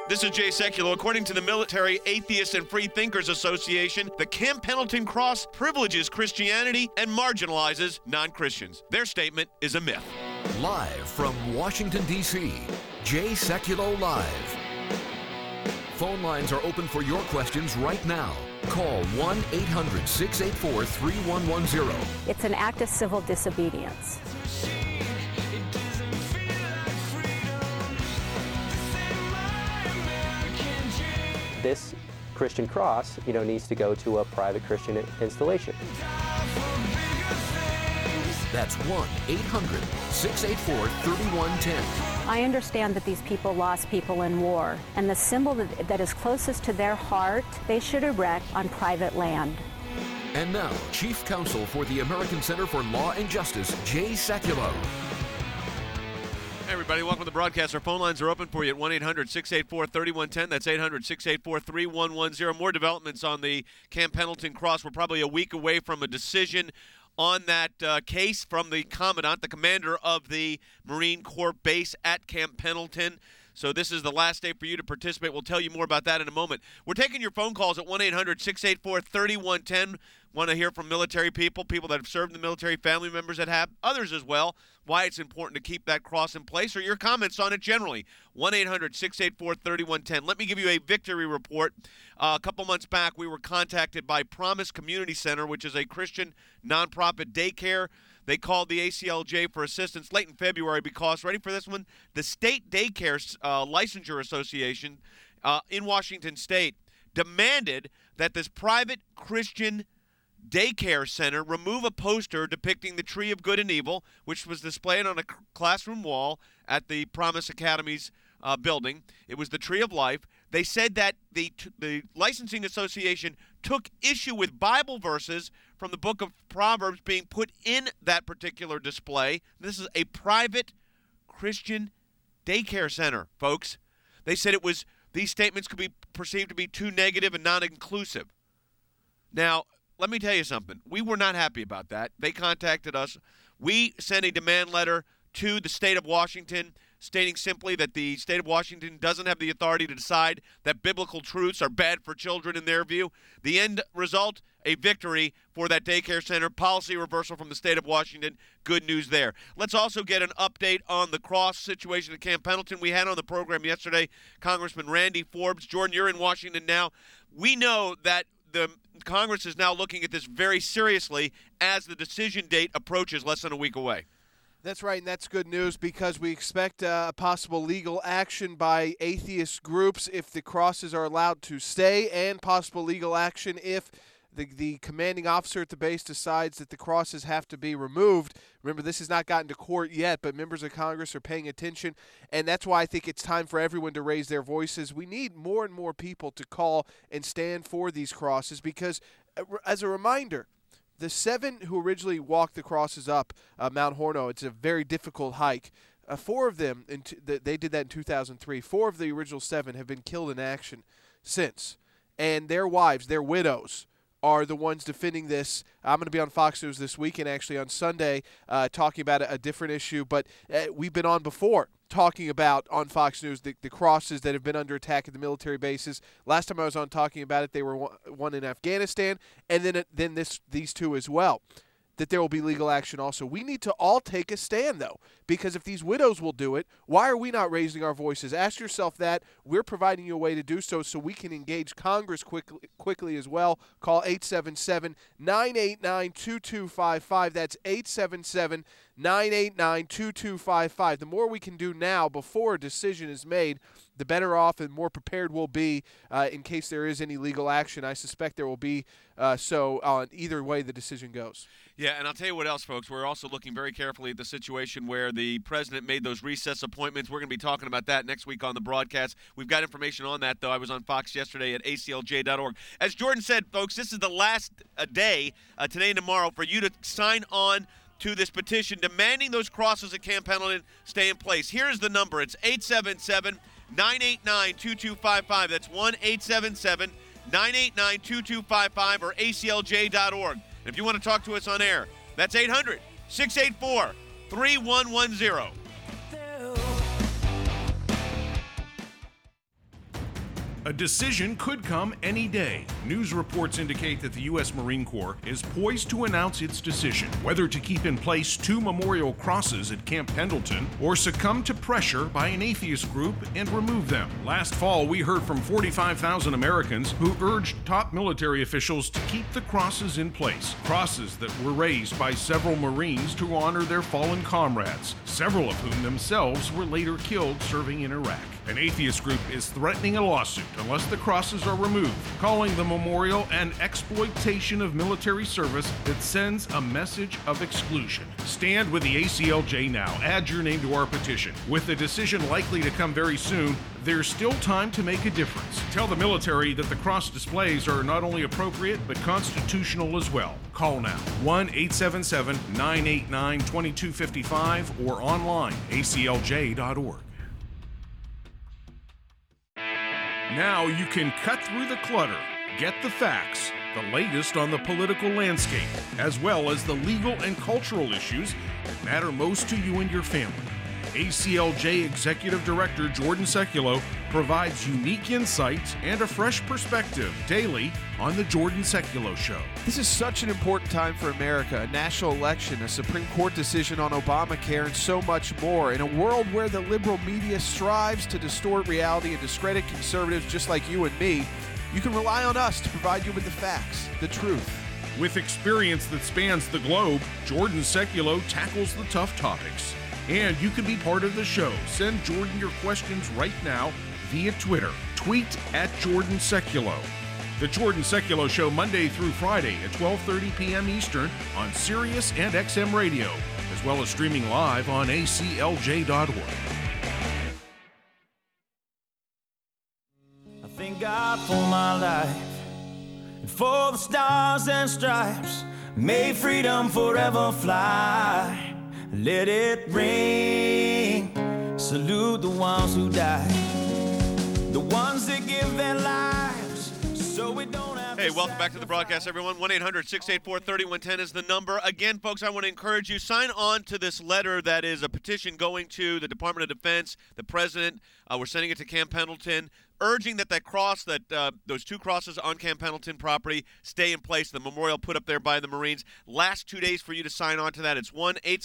This is Jay Sekulow. According to the Military Atheists and Free Thinkers Association, the Camp Pendleton Cross privileges Christianity and marginalizes non-Christians. Their statement is a myth. Live from Washington, D.C., Jay Sekulow Live. Phone lines are open for your questions right now. Call 1-800-684-3110. It's an act of civil disobedience. This Christian cross, needs to go to a private Christian installation. That's 1-800-684-3110. I understand that these people lost people in war, and the symbol that is closest to their heart, they should erect on private land. And now, Chief Counsel for the American Center for Law and Justice, Jay Sekulow. Hey everybody, welcome to the broadcast. Our phone lines are open for you at 1-800-684-3110. That's 800-684-3110. More developments on the Camp Pendleton Cross. We're probably a week away from a decision on that case from the commandant, the commander of the Marine Corps base at Camp Pendleton. So this is the last day for you to participate. We'll tell you more about that in a moment. We're taking your phone calls at 1-800-684-3110. Want to hear from military people that have served in the military, family members that have, others as well, why it's important to keep that cross in place, or your comments on it generally. 1-800-684-3110. Let me give you a victory report. A couple months back, we were contacted by Promise Community Center, which is a Christian nonprofit daycare. They called the ACLJ for assistance late in February because, ready for this one, the State Daycare Licensure Association in Washington State demanded that this private Christian daycare center remove a poster depicting the Tree of Good and Evil, which was displayed on a classroom wall at the Promise Academy's building. It was the Tree of Life. They said that the Licensing Association took issue with Bible verses from the book of Proverbs being put in that particular display. This is a private Christian daycare center, folks. They said these statements could be perceived to be too negative and non-inclusive. Now, let me tell you something. We were not happy about that. They contacted us. We sent a demand letter to the state of Washington stating simply that the state of Washington doesn't have the authority to decide that biblical truths are bad for children in their view. The end result, a victory for that daycare center. Policy reversal from the state of Washington. Good news there. Let's also get an update on the cross situation at Camp Pendleton. We had on the program yesterday Congressman Randy Forbes. Jordan, you're in Washington now. We know that the Congress is now looking at this very seriously as the decision date approaches less than a week away. That's right, and that's good news because we expect possible legal action by atheist groups if the crosses are allowed to stay, and possible legal action if the commanding officer at the base decides that the crosses have to be removed. Remember, this has not gotten to court yet, but members of Congress are paying attention, and that's why I think it's time for everyone to raise their voices. We need more and more people to call and stand for these crosses because, as a reminder, the 7 who originally walked the crosses up Mount Horno, it's a very difficult hike. 4 of them, they did that in 2003. 4 of the original 7 have been killed in action since. And their wives, their widows, are the ones defending this. I'm going to be on Fox News this weekend, actually, on Sunday, talking about a different issue. But we've been on before talking about on Fox News the crosses that have been under attack at the military bases. Last time I was on talking about it, they were one in Afghanistan, and then these 2 as well. That there will be legal action also. We need to all take a stand, though, because if these widows will do it, why are we not raising our voices? Ask yourself that. We're providing you a way to do so we can engage Congress quickly as well. Call 877-989-2255. That's 877-989-2255. The more we can do now before a decision is made, the better off and more prepared we'll be in case there is any legal action. I suspect there will be so on either way the decision goes. Yeah, and I'll tell you what else, folks. We're also looking very carefully at the situation where the president made those recess appointments. We're going to be talking about that next week on the broadcast. We've got information on that, though. I was on Fox yesterday at aclj.org. As Jordan said, folks, this is the last day, today and tomorrow, for you to sign on to this petition demanding those crosses at Camp Pendleton stay in place. Here's the number. It's 877-989-2255. That's 1-877-989-2255 or aclj.org. If you want to talk to us on air, that's 800-684-3110. A decision could come any day. News reports indicate that the U.S. Marine Corps is poised to announce its decision whether to keep in place 2 memorial crosses at Camp Pendleton or succumb to pressure by an atheist group and remove them. Last fall, we heard from 45,000 Americans who urged top military officials to keep the crosses in place. Crosses that were raised by several Marines to honor their fallen comrades, several of whom themselves were later killed serving in Iraq. An atheist group is threatening a lawsuit unless the crosses are removed, calling the memorial an exploitation of military service that sends a message of exclusion. Stand with the ACLJ now. Add your name to our petition. With a decision likely to come very soon, there's still time to make a difference. Tell the military that the cross displays are not only appropriate, but constitutional as well. Call now, 1-877-989-2255 or online, aclj.org. Now you can cut through the clutter, get the facts, the latest on the political landscape, as well as the legal and cultural issues that matter most to you and your family. ACLJ Executive Director Jordan Sekulow provides unique insights and a fresh perspective daily on The Jordan Sekulow Show. This is such an important time for America, a national election, a Supreme Court decision on Obamacare, and so much more. In a world where the liberal media strives to distort reality and discredit conservatives just like you and me, you can rely on us to provide you with the facts, the truth. With experience that spans the globe, Jordan Sekulow tackles the tough topics. And you can be part of the show. Send Jordan your questions right now via Twitter. Tweet at Jordan Sekulow. The Jordan Sekulow Show, Monday through Friday at 12:30 p.m. Eastern on Sirius and XM Radio, as well as streaming live on aclj.org. I thank God for my life and for the stars and stripes. May freedom forever fly. Let it ring. Salute the ones who died, the ones that give their lives so we don't have Hey, welcome back to the broadcast, everyone. 1-800-684-3110 is the number. Again, folks, I want to encourage you, sign on to this letter that is a petition going to the Department of Defense, the President. We're sending it to Camp Pendleton, urging that cross, those 2 crosses on Camp Pendleton property stay in place, the memorial put up there by the Marines. Last 2 days for you to sign on to that. It's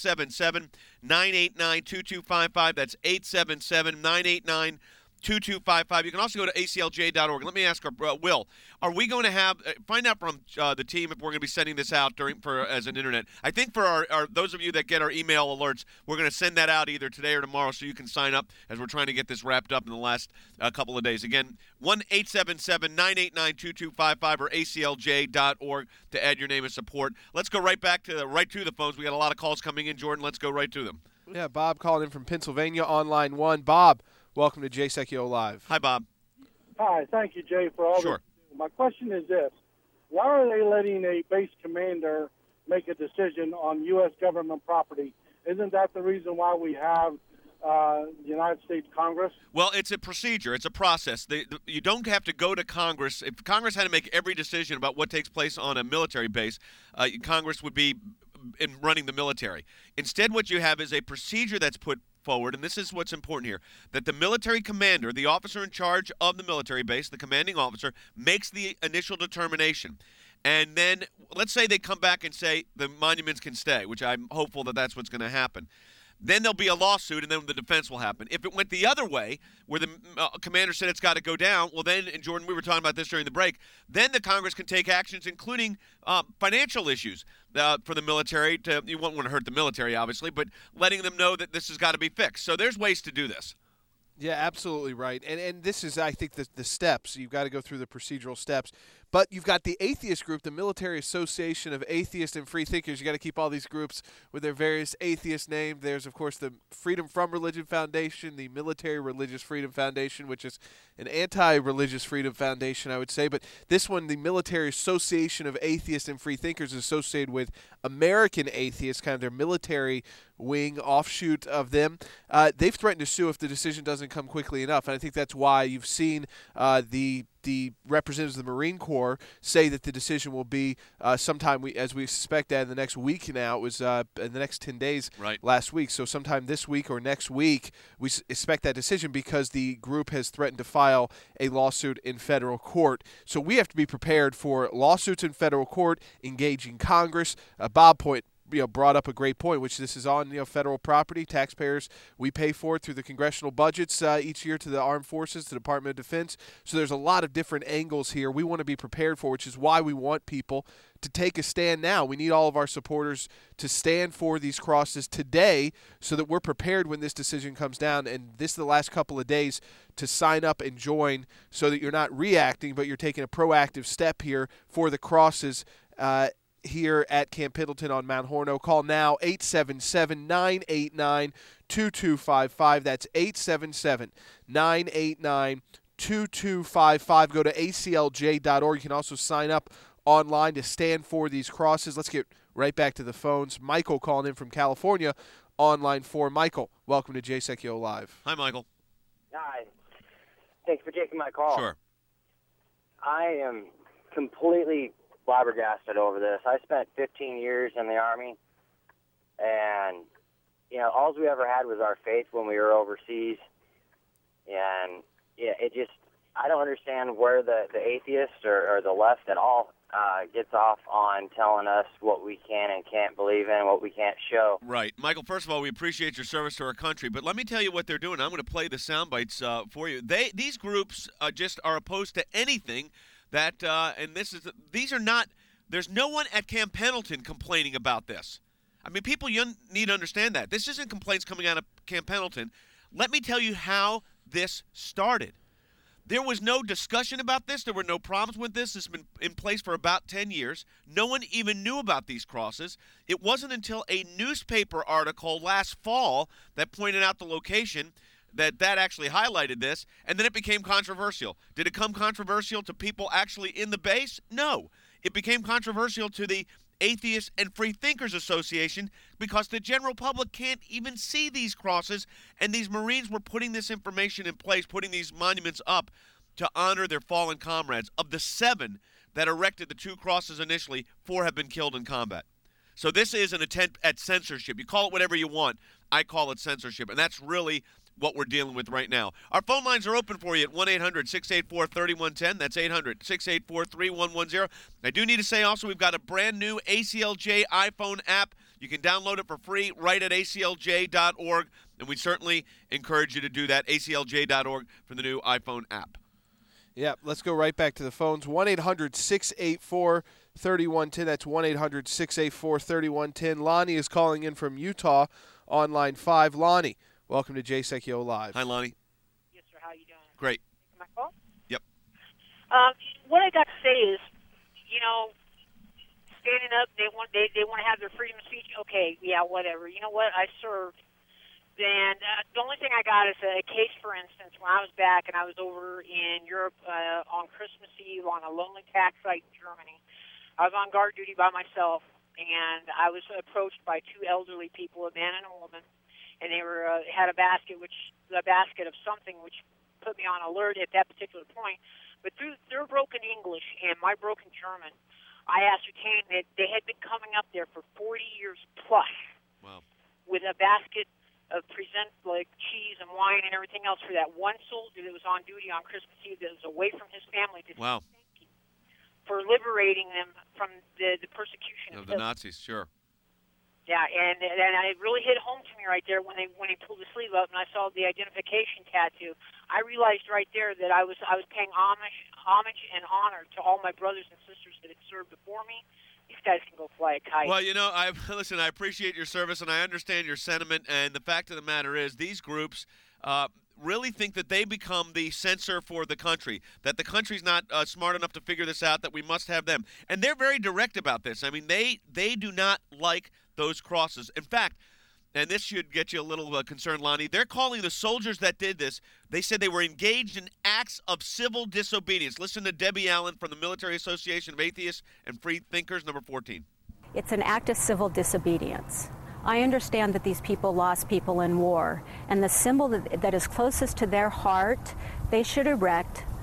1-877-989-2255. That's 877-989-2255. You can also go to aclj.org. Let me ask Will, are we going to have find out from the team if we're going to be sending this out as an internet? I think for our those of you that get our email alerts, we're going to send that out either today or tomorrow, so you can sign up as we're trying to get this wrapped up in the last couple of days. Again, 1-877-989-2255 or aclj.org to add your name and support. Let's go right to the phones. We got a lot of calls coming in, Jordan. Let's go right to them. Yeah, Bob calling in from Pennsylvania on line 1. Bob, welcome to Jay Sekulow Live. Hi, Bob. Hi, thank you, Jay, for all Sure. this. My question is this. Why are they letting a base commander make a decision on U.S. government property? Isn't that the reason why we have the United States Congress? Well, it's a procedure. It's a process. You don't have to go to Congress. If Congress had to make every decision about what takes place on a military base, Congress would be in running the military. Instead, what you have is a procedure that's put forward, and this is what's important here, that the military commander, the officer in charge of the military base, the commanding officer, makes the initial determination. And then let's say they come back and say the monuments can stay, which I'm hopeful that that's what's going to happen. Then there'll be a lawsuit, and then the defense will happen. If it went the other way, where the commander said it's got to go down, well then, and Jordan, we were talking about this during the break, then the Congress can take actions, including financial issues for the military. You won't want to hurt the military, obviously, but letting them know that this has got to be fixed. So there's ways to do this. Yeah, absolutely right. And this is, I think, the steps. You've got to go through the procedural steps. But you've got the atheist group, the Military Association of Atheists and Free Thinkers. You got to keep all these groups with their various atheist names. There's, of course, the Freedom From Religion Foundation, the Military Religious Freedom Foundation, which is an anti-religious freedom foundation, I would say. But this one, the Military Association of Atheists and Free Thinkers, is associated with American Atheists, kind of their military wing offshoot of them. They've threatened to sue if the decision doesn't come quickly enough. And I think that's why you've seen the the representatives of the Marine Corps say that the decision will be sometime, as we suspect that in the next week now. It was in the next 10 days last week. So sometime this week or next week, we expect that decision because the group has threatened to file a lawsuit in federal court. So we have to be prepared for lawsuits in federal court, engaging Congress. Bob brought up a great point, which this is on federal property. Taxpayers, we pay for it through the congressional budgets each year to the Armed Forces, to the Department of Defense. So there's a lot of different angles here we want to be prepared for, which is why we want people to take a stand now. We need all of our supporters to stand for these crosses today so that we're prepared when this decision comes down. And this is the last couple of days to sign up and join so that you're not reacting, but you're taking a proactive step here for the crosses here at Camp Pendleton on Mount Horno. Call now, 877-989-2255. That's 877-989-2255. Go to aclj.org. You can also sign up online to stand for these crosses. Let's get right back to the phones. Michael calling in from California on line 4. Michael, welcome to Jay Sekulow Live. Hi, Michael. Hi. Thanks for taking my call. Sure. I am completely flabbergasted over this. I spent 15 years in the Army, and, all we ever had was our faith when we were overseas. And, I don't understand where the atheist or the left at all gets off on telling us what we can and can't believe in, what we can't show. Right. Michael, first of all, we appreciate your service to our country, but let me tell you what they're doing. I'm going to play the sound bites for you. These groups just are opposed to anything that, there's no one at Camp Pendleton complaining about this. I mean, people need to understand that. This isn't complaints coming out of Camp Pendleton. Let me tell you how this started. There was no discussion about this. There were no problems with this. It's been in place for about 10 years. No one even knew about these crosses. It wasn't until a newspaper article last fall that pointed out the location that actually highlighted this, and then it became controversial. Did it come controversial to people actually in the base? No. It became controversial to the Atheist and Free Thinkers Association because the general public can't even see these crosses, and these Marines were putting this information in place, putting these monuments up to honor their fallen comrades. Of the 7 that erected the 2 crosses initially, 4 have been killed in combat. So this is an attempt at censorship. You call it whatever you want. I call it censorship, and that's really what we're dealing with right now. Our phone lines are open for you at 1-800-684-3110. That's 800-684-3110. I do need to say also we've got a brand new ACLJ iPhone app. You can download it for free right at aclj.org, and we certainly encourage you to do that, aclj.org, for the new iPhone app. Yeah, let's go right back to the phones. 1-800-684-3110. That's 1-800-684-3110. Lonnie is calling in from Utah on line 5. Lonnie, welcome to Jay Sekulow Live. Hi, Lonnie. Yes, sir. How you doing? Great. My call? Yep. What I got to say is, standing up, they want to have their freedom of speech. Okay, yeah, whatever. You know what? I served. And the only thing I got is a case, for instance, when I was back and I was over in Europe on Christmas Eve on a lonely tax site in Germany. I was on guard duty by myself, and I was approached by 2 elderly people, a man and a woman, and they had a basket of something which put me on alert at that particular point. But through their broken English and my broken German, I ascertained that they had been coming up there for 40 years plus. Wow. With a basket of like cheese and wine and everything else for that one soldier that was on duty on Christmas Eve that was away from his family to wow. Thank you for liberating them from the persecution of the Nazis. Sure. Yeah, and it really hit home to me right there when he pulled the sleeve up and I saw the identification tattoo. I realized right there that I was paying homage and honor to all my brothers and sisters that had served before me. These guys can go fly a kite. Well, I appreciate your service, and I understand your sentiment, and the fact of the matter is these groups really think that they become the censor for the country, that the country's not smart enough to figure this out, that we must have them. And they're very direct about this. I mean, they do not like those crosses. In fact, and this should get you a little concerned, Lonnie, they're calling the soldiers that did this, they said they were engaged in acts of civil disobedience. Listen to Debbie Allen from the Military Association of Atheists and Free Thinkers, number 14. It's an act of civil disobedience. I understand that these people lost people in war, and the symbol that is closest to their heart, they should erect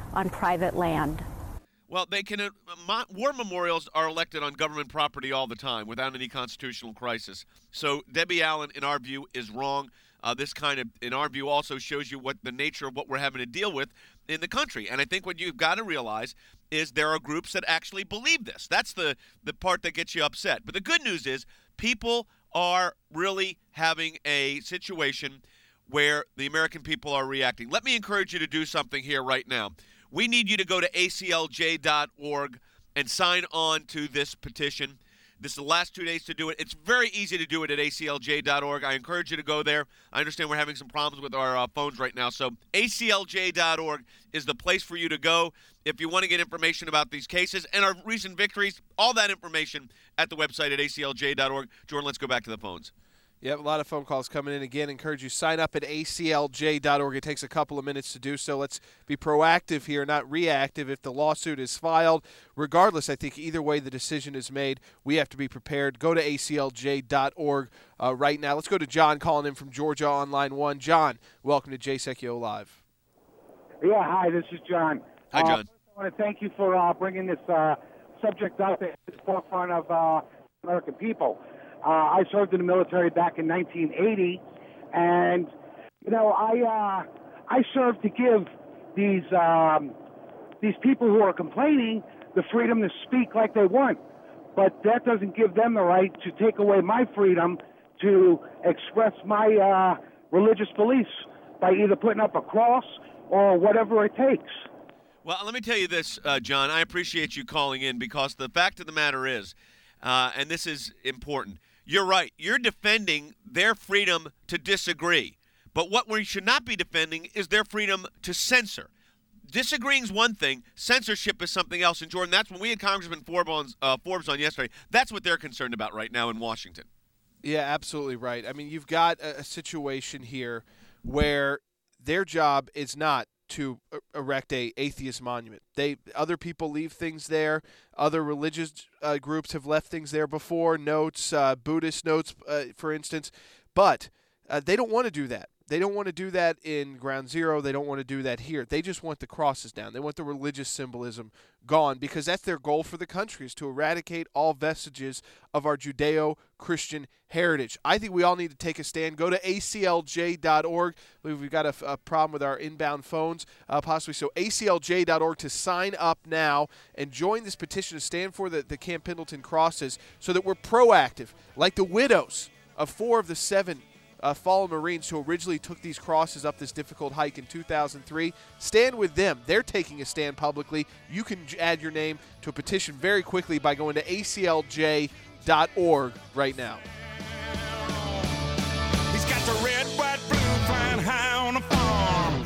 on private land. Well, they can. War memorials are elected on government property all the time without any constitutional crisis. So Debbie Allen, in our view, is wrong. This kind of, in our view, also shows you what the nature of what we're having to deal with in the country. And I think what you've got to realize is there are groups that actually believe this. That's the part that gets you upset. But the good news is people are really having a situation where the American people are reacting. Let me encourage you to do something here right now. We need you to go to aclj.org and sign on to this petition. This is the last 2 days to do it. It's very easy to do it at aclj.org. I encourage you to go there. I understand we're having some problems with our phones right now. So aclj.org is the place for you to go if you want to get information about these cases and our recent victories. All that information at the website at aclj.org. Jordan, let's go back to the phones. Yep, a lot of phone calls coming in. Again, encourage you sign up at aclj.org. It takes a couple of minutes to do so. Let's be proactive here, not reactive. If the lawsuit is filed, regardless, I think either way the decision is made, we have to be prepared. Go to aclj.org right now. Let's go to John calling in from Georgia on line 1. John, welcome to Jay Sekulow Live. Yeah, hi, this is John. Hi, John. I want to thank you for bringing this subject up at the forefront of American people. I served in the military back in 1980, and I served to give these people who are complaining the freedom to speak like they want, but that doesn't give them the right to take away my freedom to express my religious beliefs by either putting up a cross or whatever it takes. Well, let me tell you this, John. I appreciate you calling in because the fact of the matter is, and this is important, you're right. You're defending their freedom to disagree. But what we should not be defending is their freedom to censor. Disagreeing is one thing. Censorship is something else. And, Jordan, that's when we had Congressman Forbes on yesterday. That's what they're concerned about right now in Washington. Yeah, absolutely right. I mean, you've got a situation here where their job is not to erect a atheist monument. Other people leave things there. Other religious groups have left things there before, notes, Buddhist notes, for instance. But they don't want to do that. They don't want to do that in Ground Zero. They don't want to do that here. They just want the crosses down. They want the religious symbolism gone because that's their goal for the country, is to eradicate all vestiges of our Judeo-Christian heritage. I think we all need to take a stand. Go to aclj.org. We've got a problem with our inbound phones, possibly. So aclj.org to sign up now and join this petition to stand for the Camp Pendleton crosses so that we're proactive, like the widows of 4 of the 7 fallen Marines who originally took these crosses up this difficult hike in 2003. Stand with them. They're taking a stand publicly. You can add your name to a petition very quickly by going to aclj.org right now. He's got the red, white, blue, flying high on a farm.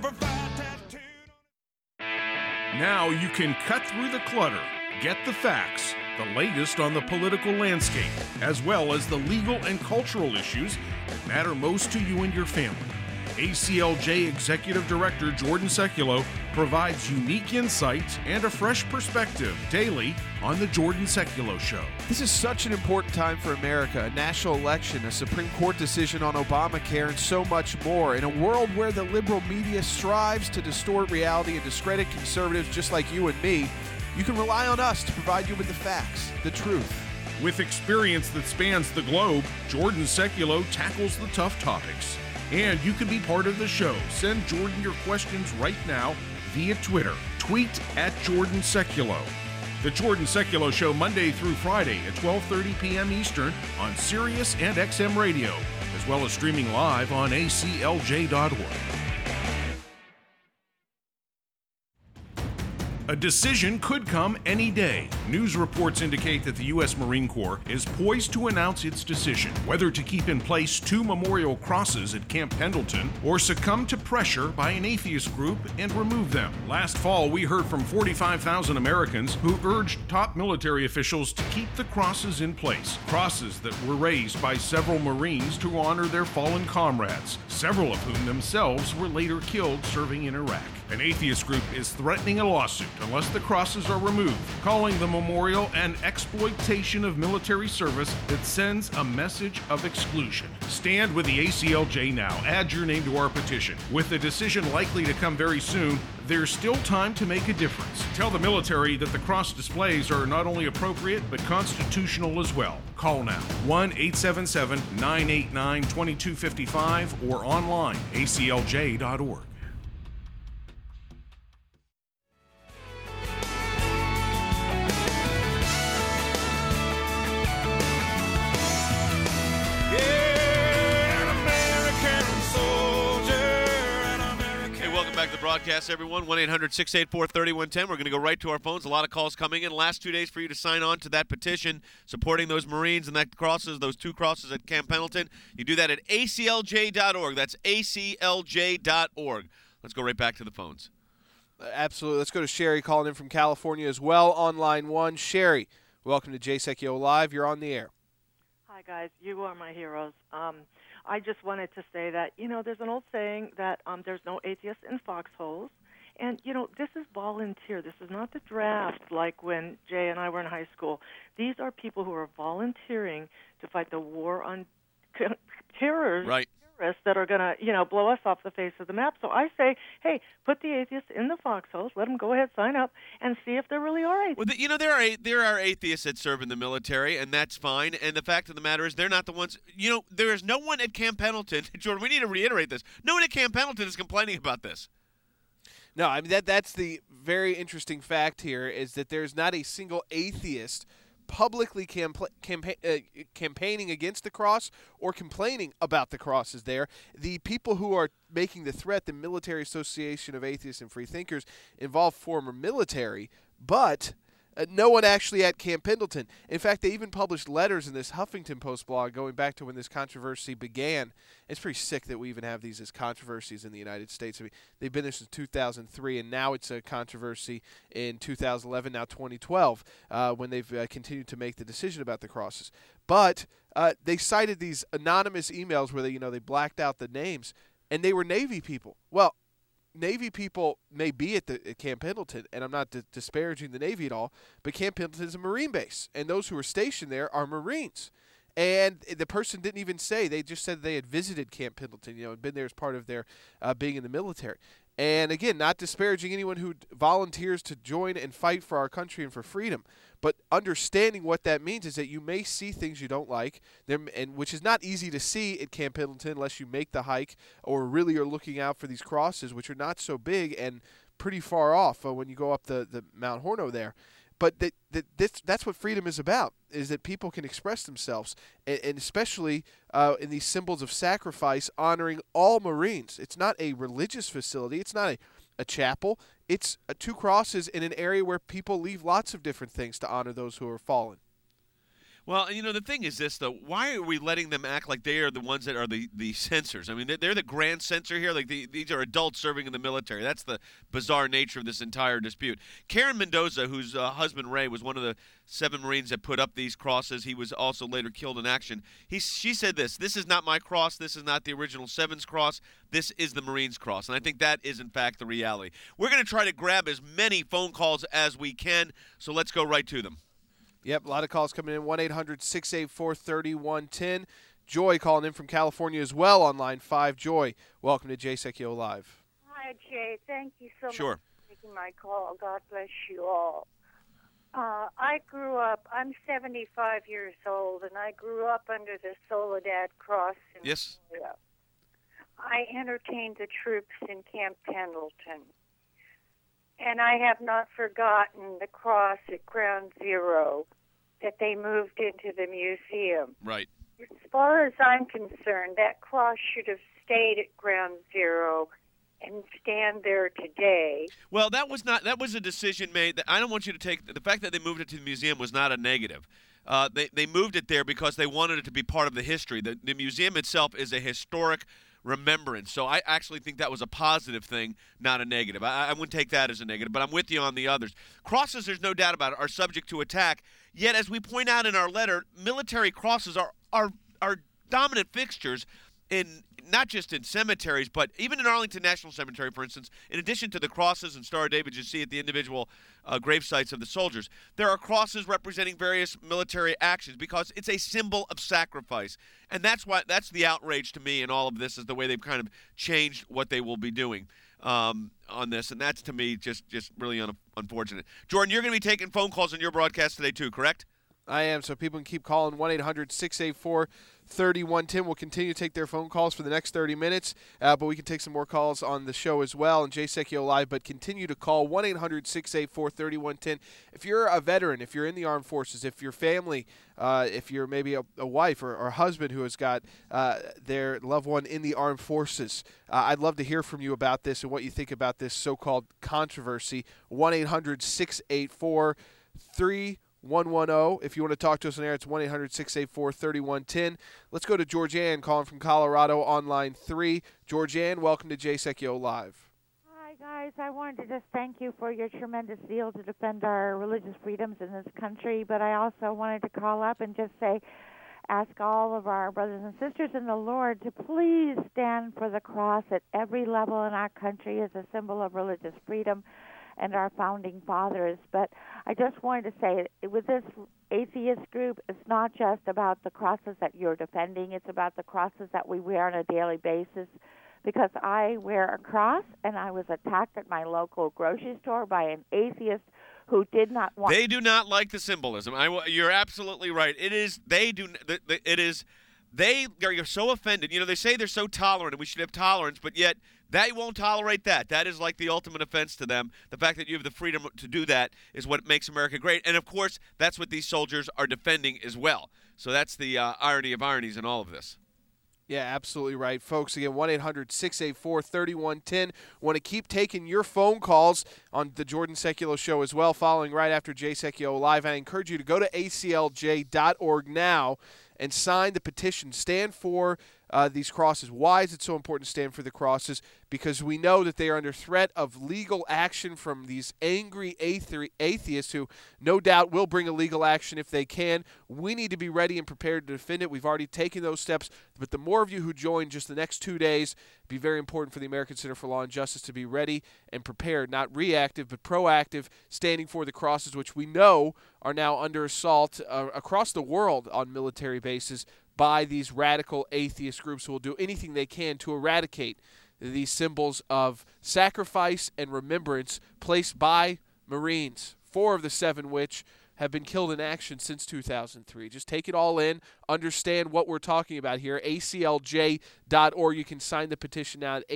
Now you can cut through the clutter, get the facts, the latest on the political landscape, as well as the legal and cultural issues that matter most to you and your family. ACLJ Executive Director Jordan Sekulow provides unique insights and a fresh perspective daily on The Jordan Sekulow Show. This is such an important time for America, a national election, a Supreme Court decision on Obamacare, and so much more. In a world where the liberal media strives to distort reality and discredit conservatives just like you and me, you can rely on us to provide you with the facts, the truth. With experience that spans the globe, Jordan Sekulow tackles the tough topics. And you can be part of the show. Send Jordan your questions right now via Twitter. Tweet at Jordan Sekulow. The Jordan Sekulow Show, Monday through Friday at 12:30 p.m. Eastern on Sirius and XM Radio, as well as streaming live on aclj.org. A decision could come any day. News reports indicate that the U.S. Marine Corps is poised to announce its decision whether to keep in place 2 memorial crosses at Camp Pendleton or succumb to pressure by an atheist group and remove them. Last fall, we heard from 45,000 Americans who urged top military officials to keep the crosses in place. Crosses that were raised by several Marines to honor their fallen comrades, several of whom themselves were later killed serving in Iraq. An atheist group is threatening a lawsuit unless the crosses are removed, calling the memorial an exploitation of military service that sends a message of exclusion. Stand with the ACLJ now. Add your name to our petition. With the decision likely to come very soon, there's still time to make a difference. Tell the military that the cross displays are not only appropriate, but constitutional as well. Call now, 1-877-989-2255 or online, aclj.org. Back to the broadcast, everyone. 1-800-684-3110. We're going to go right to our phones. A lot of calls coming in. Last 2 days for you to sign on to that petition supporting those Marines and that crosses, those 2 crosses at Camp Pendleton. You do that at aclj.org. That's aclj.org. Let's go right back to the phones. Absolutely. Let's go to Sherry calling in from California as well on line 1. Sherry, welcome to Jay Secchio Live. You're on the air. Hi, guys. You are my heroes. I just wanted to say that, there's an old saying that there's no atheists in foxholes. And, this is volunteer. This is not the draft like when Jay and I were in high school. These are people who are volunteering to fight the war on terrorists. Right. That are going to, blow us off the face of the map. So I say, hey, put the atheists in the foxholes, let them go ahead, sign up, and see if there really are atheists. Well, there are atheists that serve in the military, and that's fine. And the fact of the matter is they're not the ones. There is no one at Camp Pendleton. Jordan, we need to reiterate this. No one at Camp Pendleton is complaining about this. No, I mean, that's the very interesting fact here is that there's not a single atheist publicly campaigning against the cross or complaining about the crosses there. The people who are making the threat, the Military Association of Atheists and Free Thinkers, involve former military, but no one actually at Camp Pendleton. In fact, they even published letters in this Huffington Post blog going back to when this controversy began. It's pretty sick that we even have these as controversies in the United States. I mean, they've been there since 2003, and now it's a controversy in 2011, now 2012, when they've continued to make the decision about the crosses. But they cited these anonymous emails where they blacked out the names, and they were Navy people. Well, Navy people may be at Camp Pendleton, and I'm not disparaging the Navy at all, but Camp Pendleton is a Marine base, and those who are stationed there are Marines. And the person didn't even say. They just said they had visited Camp Pendleton, and been there as part of their being in the military. And again, not disparaging anyone who volunteers to join and fight for our country and for freedom, but understanding what that means is that you may see things you don't like, and which is not easy to see at Camp Pendleton unless you make the hike or really are looking out for these crosses, which are not so big and pretty far off when you go up the Mount Horno there. But that's what freedom is about, is that people can express themselves, and especially in these symbols of sacrifice, honoring all Marines. It's not a religious facility. It's not a chapel. It's 2 crosses in an area where people leave lots of different things to honor those who are fallen. Well, the thing is this, though. Why are we letting them act like they are the ones that are the censors? I mean, they're the grand censor here. Like these are adults serving in the military. That's the bizarre nature of this entire dispute. Karen Mendoza, whose husband Ray was one of the 7 Marines that put up these crosses. He was also later killed in action. She said this is not my cross. This is not the original 7's cross. This is the Marines' cross. And I think that is, in fact, the reality. We're going to try to grab as many phone calls as we can, so let's go right to them. Yep, a lot of calls coming in. 1-800-684-3110. Joy calling in from California as well on line 5. Joy, welcome to Jay Secchio Live. Hi, Jay. Thank you so much for taking my call. God bless you all. I grew up, I'm 75 years old, and I grew up under the Soledad Cross in Florida. I entertained the troops in Camp Pendleton. And I have not forgotten the cross at Ground Zero that they moved into the museum. Right. As far as I'm concerned, that cross should have stayed at Ground Zero and stand there today. Well, that was a decision made. That I don't want you to take the fact that they moved it to the museum was not a negative. They moved it there because they wanted it to be part of the history. The museum itself is a historic remembrance. So I actually think that was a positive thing, not a negative. I wouldn't take that as a negative, but I'm with you on the others. Crosses, there's no doubt about it, are subject to attack. Yet, as we point out in our letter, military crosses are dominant fixtures in not just in cemeteries, but even in Arlington National Cemetery, for instance, in addition to the crosses and Star of David you see at the individual grave sites of the soldiers, there are crosses representing various military actions because it's a symbol of sacrifice. And that's the outrage to me in all of this, is the way they've kind of changed what they will be doing on this. And that's, to me, just really unfortunate. Jordan, you're going to be taking phone calls on your broadcast today too, correct? I am, so people can keep calling 1-800-684-3110. We'll continue to take their phone calls for the next 30 minutes, but we can take some more calls on the show as well and Jay Secchio Live, but continue to call 1-800-684-3110. If you're a veteran, if you're in the armed forces, if your family, if you're maybe a wife or a husband who has got their loved one in the armed forces, I'd love to hear from you about this and what you think about this so-called controversy. 1-800-684-3110. 110. If you want to talk to us on air, it's 1-800-684-3110. Let's go to Georgianne calling from Colorado on line 3. Georgianne, welcome to Jay Secchio Live. Hi, guys. I wanted to just thank you for your tremendous zeal to defend our religious freedoms in this country, but I also wanted to call up and just ask all of our brothers and sisters in the Lord to please stand for the cross at every level in our country as a symbol of religious freedom and our founding fathers. But I just wanted to say, with this atheist group, it's not just about the crosses that you're defending, it's about the crosses that we wear on a daily basis. Because I wear a cross, and I was attacked at my local grocery store by an atheist who did not want. They do not like the symbolism. You're absolutely right. It is. They do. It is. They are so offended. You know, they say they're so tolerant, and we should have tolerance, but yet they won't tolerate that. That is like the ultimate offense to them. The fact that you have the freedom to do that is what makes America great. And, of course, that's what these soldiers are defending as well. So that's the irony of ironies in all of this. Yeah, absolutely right. Folks, again, 1-800-684-3110. Want to keep taking your phone calls on the Jordan Secchio Show as well, following right after Jay Secchio Live. I encourage you to go to aclj.org now and sign the petition. Stand for these crosses. Why is it so important to stand for the crosses? Because we know that they are under threat of legal action from these angry atheists who no doubt will bring a legal action if they can. We need to be ready and prepared to defend it. We've already taken those steps, but the more of you who join just the next 2 days, be very important for the American Center for Law and Justice to be ready and prepared, not reactive but proactive, standing for the crosses, which we know are now under assault across the world on military bases by these radical atheist groups who will do anything they can to eradicate these symbols of sacrifice and remembrance placed by Marines, 4 of the 7 which have been killed in action since 2003. Just take it all in, understand what we're talking about here. aclj.org. You can sign the petition now at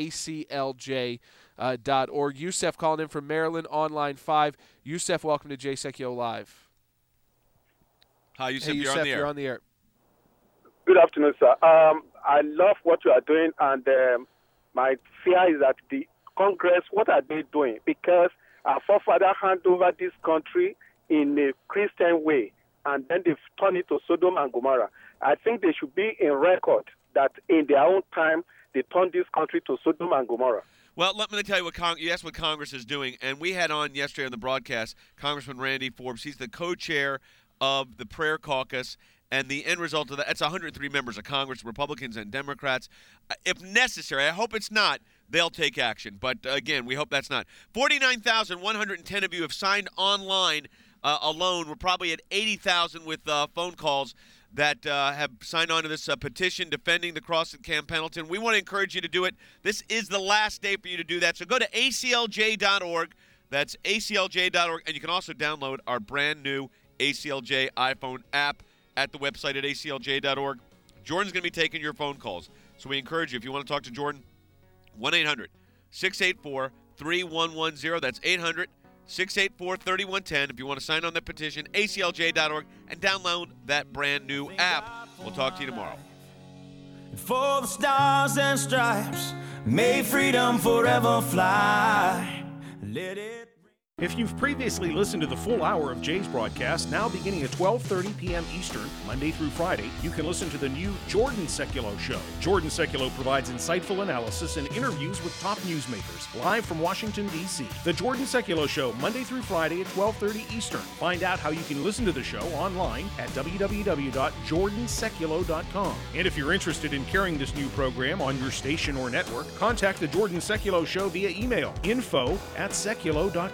aclj.org. Youssef calling in from Maryland on line 5. Youssef, welcome to Jay Secchio Live. Hi, Youssef. Hey, Youssef, you're on the air. Good afternoon, sir. I love what you are doing, and my fear is that the Congress, what are they doing? Because our forefathers handed over this country in a Christian way, and then they've turned it to Sodom and Gomorrah. I think they should be in record that in their own time, they turned this country to Sodom and Gomorrah. Well, let me tell you you asked what Congress is doing, and we had on yesterday on the broadcast Congressman Randy Forbes. He's the co-chair of the Prayer Caucus. And the end result of that, it's 103 members of Congress, Republicans and Democrats. If necessary, I hope it's not, they'll take action. But, again, we hope that's not. 49,110 of you have signed online alone. We're probably at 80,000 with phone calls that have signed on to this petition defending the cross at Camp Pendleton. We want to encourage you to do it. This is the last day for you to do that. So go to aclj.org. That's aclj.org. And you can also download our brand new ACLJ iPhone app at the website at aclj.org. Jordan's going to be taking your phone calls. So we encourage you, if you want to talk to Jordan, 1-800-684-3110. That's 800-684-3110. If you want to sign on the petition, aclj.org, and download that brand new app. We'll talk to you tomorrow. For the stars and stripes, may freedom forever fly. Let it If you've previously listened to the full hour of Jay's broadcast, now beginning at 12:30 p.m. Eastern, Monday through Friday, you can listen to the new Jordan Sekulow Show. Jordan Sekulow provides insightful analysis and interviews with top newsmakers, live from Washington, D.C. The Jordan Sekulow Show, Monday through Friday at 12:30 Eastern. Find out how you can listen to the show online at www.jordansekulow.com. And if you're interested in carrying this new program on your station or network, contact the Jordan Sekulow Show via email, info@sekulow.com.